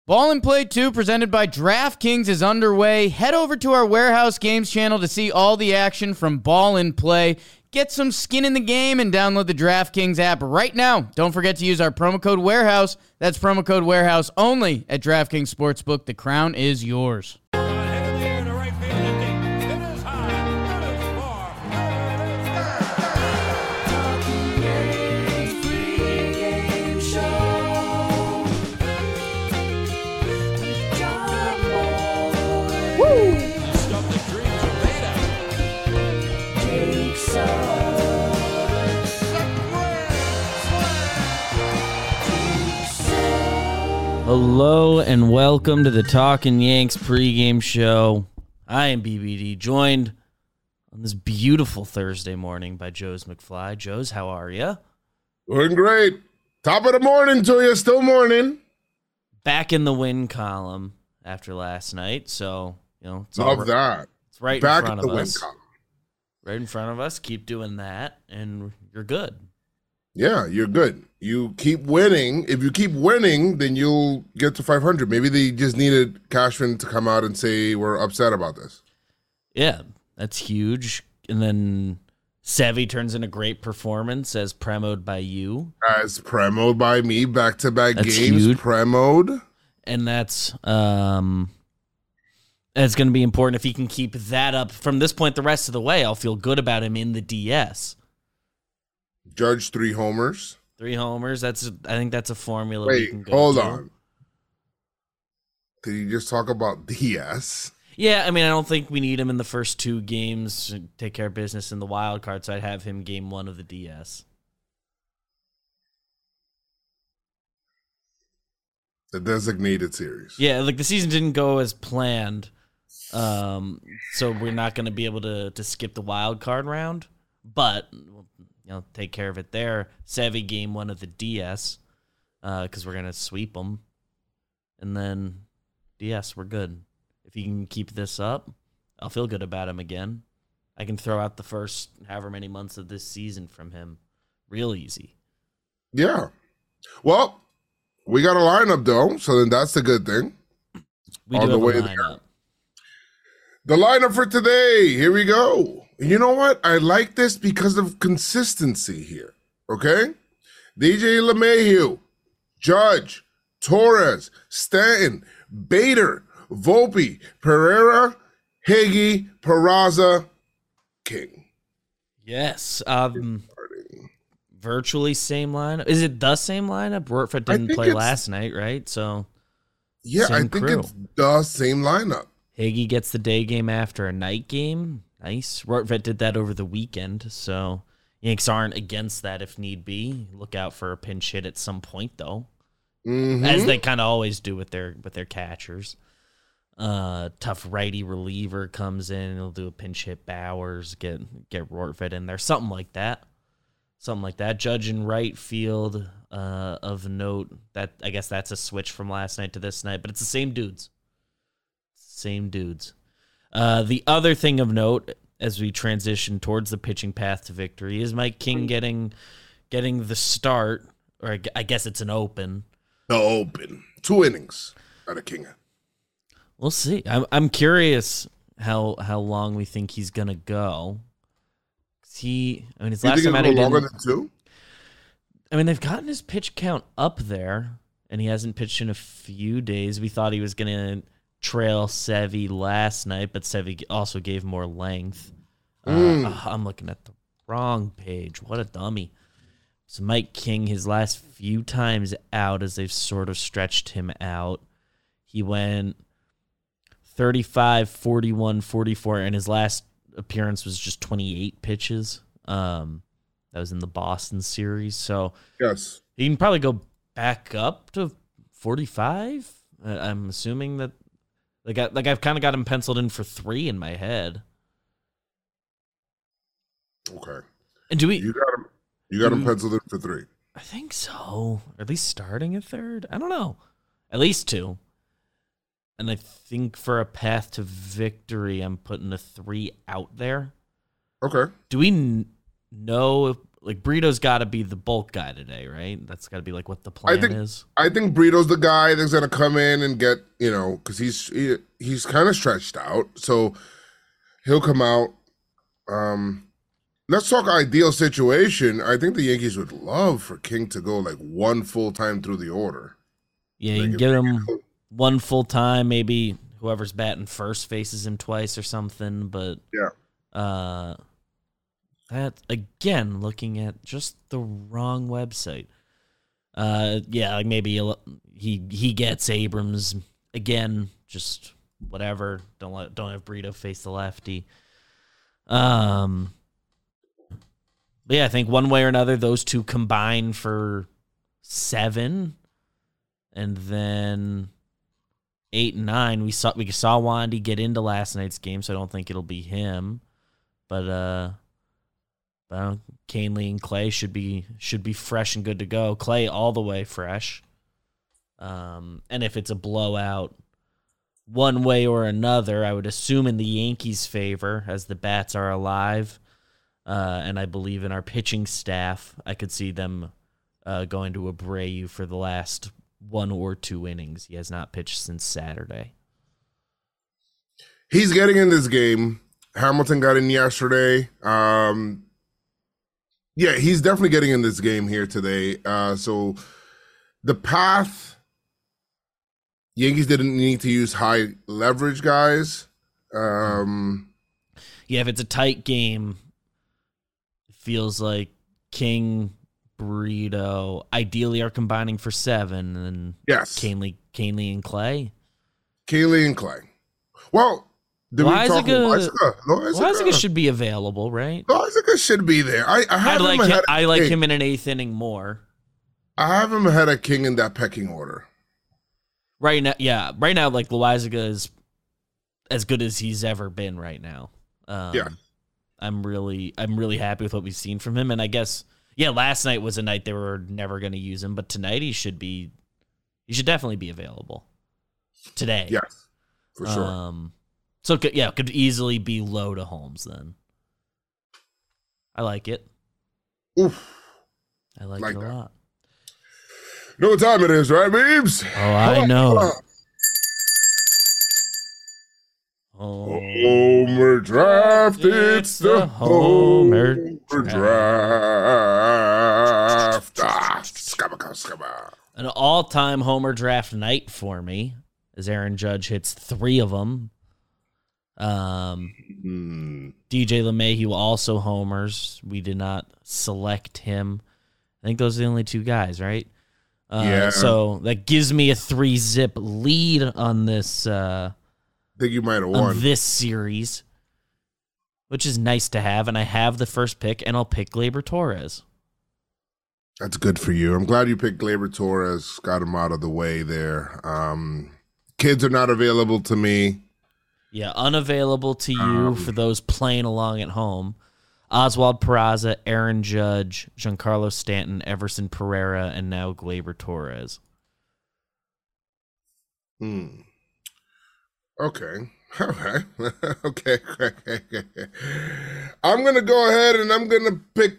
Ball and Play 2 presented by DraftKings is underway. Head over to our Warehouse Games channel to see all the action from Ball and Play. Get some skin in the game and download the DraftKings app right now. Don't forget to use our promo code Warehouse. That's promo code Warehouse only at DraftKings Sportsbook. The crown is yours. Hello and welcome to the Talkin' Yanks pregame show. I am BBD, joined on this beautiful Thursday morning by Joe's McFly. Joe's, how are you? Doing great. Top of the morning to you, still morning. Back in the win column after last night, so it's love that. It's right back in front at the of win us. column. Right in front of us. Keep doing that, and you're good. Yeah, you're good. You keep winning. If you keep winning, then you'll get to 500. Maybe they just needed Cashman to come out and say we're upset about this. Yeah, that's huge. And then Sevy turns in a great performance as premoed by you. As premoed by me, back-to-back That's games, huge. premoed. And that's going to be important if he can keep that up. From this point the rest of the way, I'll feel good about him in the DS. Judge 3 homers. 3 homers. I think that's a formula. Wait, we can go hold to. on. Did you just talk about DS? Yeah, I mean, I don't think we need him in the first 2 games to take care of business in the wild card, so I'd have him game 1 of the DS. The designated series. Yeah, like the season didn't go as planned, so we're not going to be able to skip the wild card round, but take care of it there. Sevy game 1 of the DS, because we're going to sweep them. And then DS, we're good. If he can keep this up, I'll feel good about him again. I can throw out the first however many months of this season from him real easy. Yeah. Well, we got a lineup, though, so then that's the good thing. We On do the have a way lineup. The lineup for today, here we go. You know what? I like this because of consistency here, okay? DJ LeMahieu, Judge, Torres, Stanton, Bader, Volpe, Pereira, Higgy, Peraza, King. Yes. Virtually same lineup. Is it the same lineup? Rortvedt didn't play last night, right? So yeah, same I think crew. it's the same lineup. Higgy gets the day game after a night game. Nice. Rortvedt did that over the weekend, so Yanks aren't against that if need be. Look out for a pinch hit at some point, though, as they kind of always do with their catchers. Tough righty reliever comes in. He'll do a pinch hit Bowers, get Rortvedt in there, something like that. Judge in right field of note. That I guess that's a switch from last night to this night, but it's the same dudes. The other thing of note as we transition towards the pitching path to victory is Mike King getting the start, or I guess it's an open. The open. 2 innings out of King. We'll see. I'm curious how long we think he's gonna go. His last time out, he longer didn't. than 2? I mean, they've gotten his pitch count up there, and he hasn't pitched in a few days. We thought he was gonna trail Sevy last night, but Sevy also gave more length. I'm looking at the wrong page. What a dummy. So Mike King, his last few times out as they've sort of stretched him out, he went 35, 41, 44, and his last appearance was just 28 pitches. That was in the Boston series. So yes, he can probably go back up to 45. I'm assuming that I've kind of got him penciled in for 3 in my head. Okay. And do we? You got him penciled in for 3. I think so. Or at least starting at third. I don't know. At least 2. And I think for a path to victory, I'm putting a 3 out there. Okay. Do we know like Brito's got to be the bulk guy today, right? That's got to be like what the plan is. I think Brito's the guy that's gonna come in and get, because he's kind of stretched out, so he'll come out. Let's talk ideal situation. I think the Yankees would love for King to go like one full time through the order. Yeah, you can give him one full time. Maybe whoever's batting first faces him twice or something. But yeah, that again, looking at just the wrong website. Yeah, like maybe he gets Abrams again. Just whatever. Don't have Brito face the lefty. But yeah, I think one way or another, those two combine for 7, and then 8 and 9. We saw Wandy get into last night's game, so I don't think it'll be him. But Canely and Clay should be fresh and good to go. Clay all the way fresh. And if it's a blowout, one way or another, I would assume in the Yankees' favor, as the bats are alive. And I believe in our pitching staff, I could see them going to Abreu for the last 1 or 2 innings. He has not pitched since Saturday. He's getting in this game. Hamilton got in yesterday. Yeah, he's definitely getting in this game here today. So the path, Yankees didn't need to use high leverage guys. Yeah, if it's a tight game, feels like King, Brito, ideally are combining for 7, and yes, Canely and Clay. Canely and Clay. Well, Loaisiga should be available, right? Loaisiga should be there. I like him in an 8th inning more. I have him ahead of King in that pecking order. Right now, yeah. Right now, like Loaisiga is as good as he's ever been right now. Yeah. I'm really happy with what we've seen from him, and I guess last night was a night they were never going to use him, but tonight he should definitely be available today. Yes, for sure. So could easily be low to Holmes then. I like it. Oof, I like it a lot. You know what time it is, right, Beebs? Oh, I know. Homer draft, it's the Homer draft. An all-time Homer draft night for me, as Aaron Judge hits 3 of them. DJ LeMahieu also homers. We did not select him. I think those are the only 2 guys, right? Yeah. So that gives me a 3-zip lead on this. I think you might have won this series, which is nice to have. And I have the first pick, and I'll pick Gleyber Torres. That's good for you. I'm glad you picked Gleyber Torres. Got him out of the way there. Kids are not available to me. Yeah, unavailable to you for those playing along at home. Oswald Peraza, Aaron Judge, Giancarlo Stanton, Everson Pereira, and now Gleyber Torres. Okay. All right. Okay. I'm going to go ahead and I'm going to pick.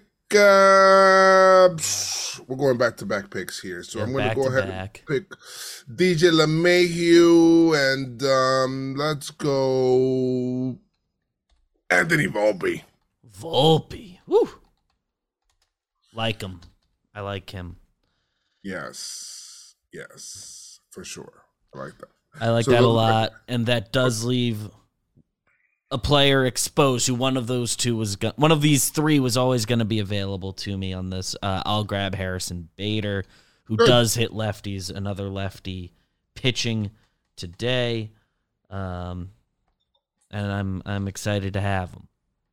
We're going back-to-back picks here. So I'm going to go ahead and pick DJ LeMahieu and let's go Anthony Volpe. Woo. Like him. I like him. Yes, for sure. I like that. I like that a lot, and that does leave a player exposed who one of these 3 was always going to be available to me on this. I'll grab Harrison Bader, who does hit lefties, another lefty pitching today, and I'm excited to have him.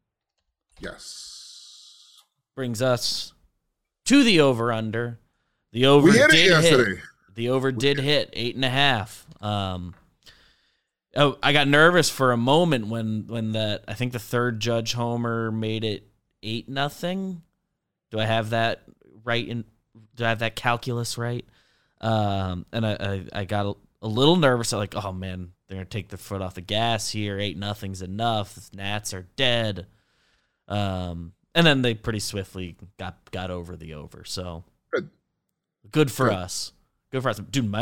Yes. Brings us to the over/under. The over we hit did it yesterday. hit. The over did hit 8.5. I got nervous for a moment when that I think the third Judge homer made it 8-0. Do I have that right? Do I have that calculus right? And I got a little nervous. I'm like, oh man, they're gonna take the foot off the gas here. 8-0's enough. The Nats are dead. And And then they pretty swiftly got over the over. So good for us. Good for us. Dude,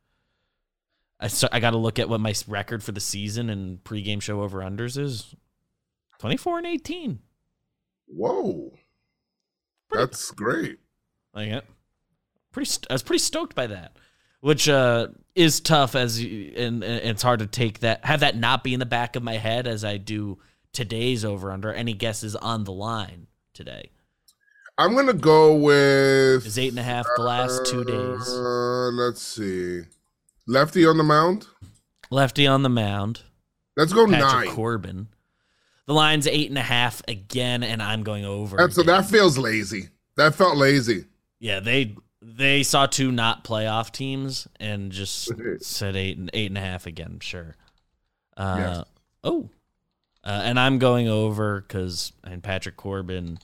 I got to look at what my record for the season and pregame show over-unders is. 24-18. Whoa. That's great. Like, I was pretty stoked by that, which is tough and it's hard to have that not be in the back of my head as I do today's over-under. Any guesses on the line today? I'm going to go with... Is 8.5 the last 2 days? Let's see. Lefty on the mound? Lefty on the mound. Let's go Patrick 9. Corbin. The line's 8.5 again, and I'm going over. So that feels lazy. That felt lazy. Yeah, they saw 2 not playoff teams and just said 8.5 again. Sure. Yes. And I'm going over because Patrick Corbin.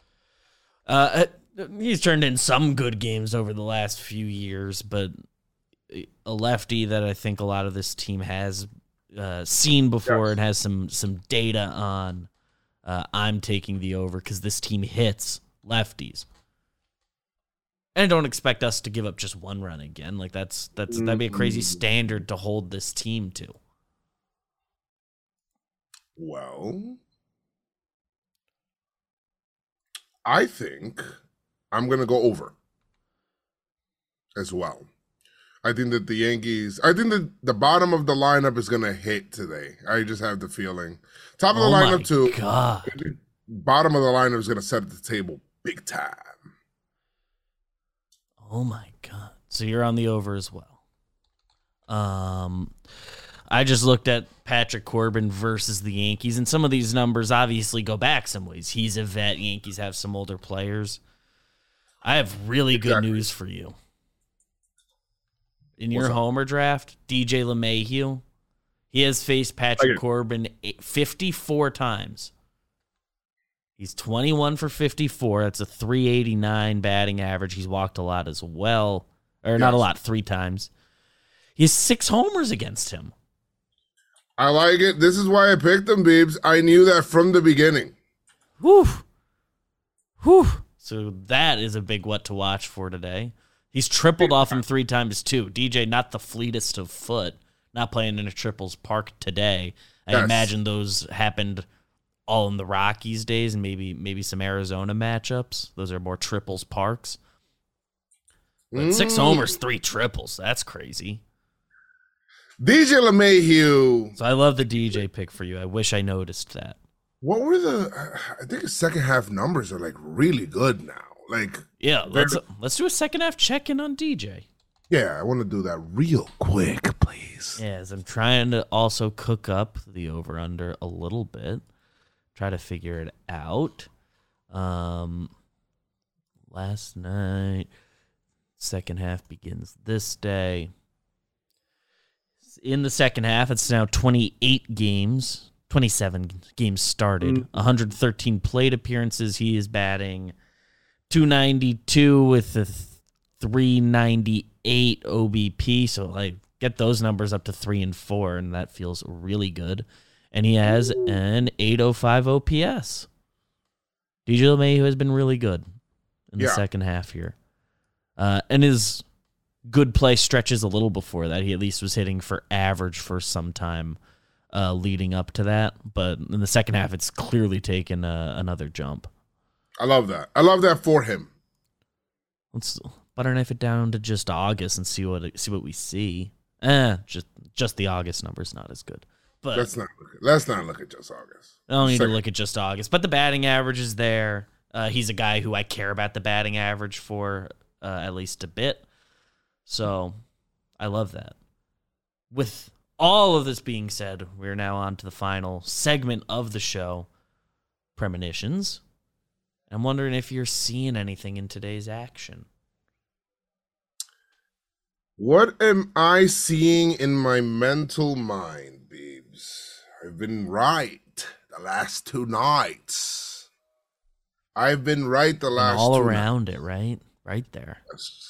He's turned in some good games over the last few years, but a lefty that I think a lot of this team has seen before and has some data on. I'm taking the over because this team hits lefties. And don't expect us to give up just 1 run again. Like that'd be a crazy standard to hold this team to. Well, I think I'm going to go over as well. I think that the bottom of the lineup is going to hit today. I just have the feeling. Top of the lineup too. God. Bottom of the lineup is going to set the table big time. Oh my God. So you're on the over as well. I just looked at Patrick Corbin versus the Yankees, and some of these numbers obviously go back some ways. He's a vet. Yankees have some older players. I have really good news for you. In your homer draft, DJ LeMahieu, he has faced Patrick Corbin 54 times. He's 21 for 54. That's a 389 batting average. He's walked a lot as well. Or not a lot, 3 times. He has 6 homers against him. I like it. This is why I picked him, Beebs. I knew that from the beginning. Whew. So that is a big what to watch for today. He's tripled off him 3 times, too. DJ, not the fleetest of foot, not playing in a triples park today. I imagine those happened all in the Rockies days and maybe some Arizona matchups. Those are more triples parks. But 6 homers, 3 triples. That's crazy. DJ LeMahieu. So I love the DJ pick for you. I wish I noticed that. What were I think his second half numbers are like really good now. Like, yeah, let's do a second half check-in on DJ. Yeah, I want to do that real quick, please. Yes, I'm trying to also cook up the over-under a little bit. Try to figure it out. Last night, second half begins this day. In the second half, it's now 28 games. 27 games started. 113 plate appearances. He is batting .292 with a 398 OBP. So, like, get those numbers up to 3 and 4, and that feels really good. And he has an 805 OPS. DJ LeMahieu has been really good in the second half here. And his good play stretches a little before that. He at least was hitting for average for some time leading up to that. But in the second half, it's clearly taken another jump. I love that. I love that for him. Let's butter knife it down to just August and see what we see. Just the August number's not as good. But let's not look at just August. I don't need to look at just August. But the batting average is there. He's a guy who I care about the batting average for at least a bit. So I love that. With all of this being said, we're now on to the final segment of the show, Premonitions. I'm wondering if you're seeing anything in today's action. What am I seeing in my mental mind, Beebs? I've been right the last 2 nights. I've been right the last all 2 around nights. It, right? Right there. Yes.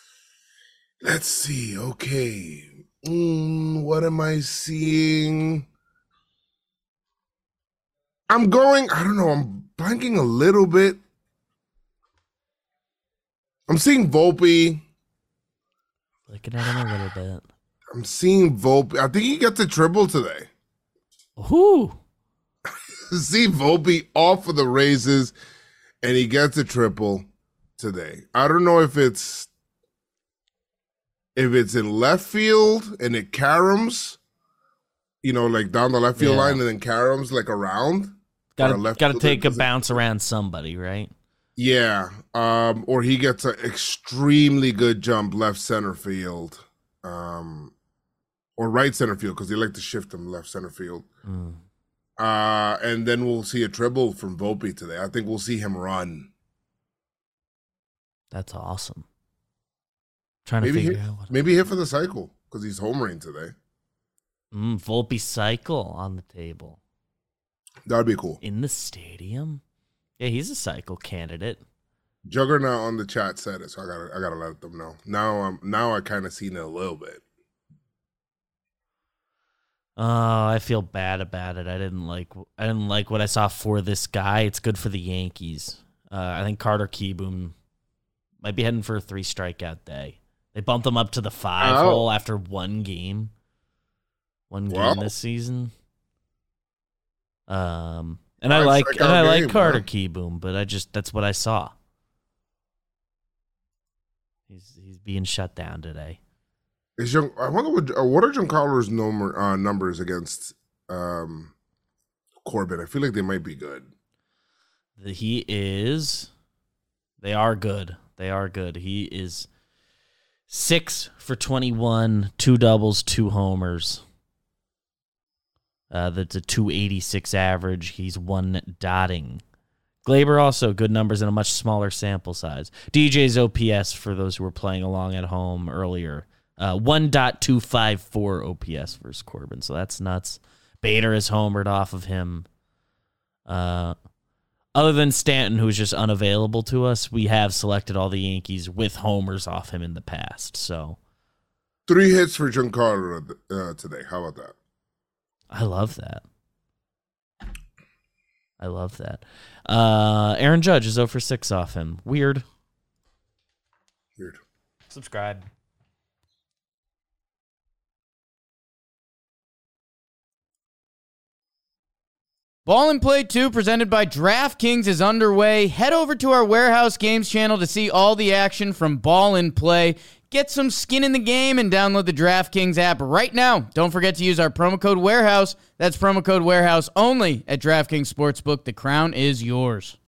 Let's see. Okay. What am I seeing? I don't know, I'm blanking a little bit. I'm seeing Volpe. Looking at him a little bit. I'm seeing Volpe. I think he gets a triple today. Whoo! See Volpe off of the races, and he gets a triple today. I don't know if it's in left field and it caroms, like down the left field line, and then caroms like around. Got to take a bounce around somebody, right? Yeah. Or he gets an extremely good jump left center field, or right center field, because they like to shift him left center field. And then we'll see a triple from Volpe today. I think we'll see him run. That's awesome. Trying to figure out what maybe hit for the cycle because he's homering today. Volpe cycle on the table. That'd be cool. In the stadium? Yeah, he's a cycle candidate. Juggernaut on the chat said it, so I gotta let them know. Now I kind of seen it a little bit. Oh, I feel bad about it. I didn't like what I saw for this guy. It's good for the Yankees. I think Carter Kieboom might be heading for a 3 strikeout day. They bumped him up to the 5 hole after one game. This season. And I like Carter Kieboom, but that's what I saw. He's being shut down today. I wonder what are Giancarlo's numbers against Corbin? I feel like they might be good. They are good. He is 6 for 21, 2 doubles, 2 homers. That's a 286 average. He's 1 dotting. Glaber also good numbers in a much smaller sample size. DJ's OPS, for those who were playing along at home earlier, 1.254 OPS versus Corbin, so that's nuts. Bader is homered off of him. Other than Stanton, who's just unavailable to us, we have selected all the Yankees with homers off him in the past. So 3 hits for Giancarlo today. How about that? I love that. Aaron Judge is 0 for 6 off him. Weird. Subscribe. Ball and Play 2 presented by DraftKings is underway. Head over to our Warehouse Games channel to see all the action from Ball and Play. Get some skin in the game and download the DraftKings app right now. Don't forget to use our promo code WAREHOUSE. That's promo code WAREHOUSE only at DraftKings Sportsbook. The crown is yours.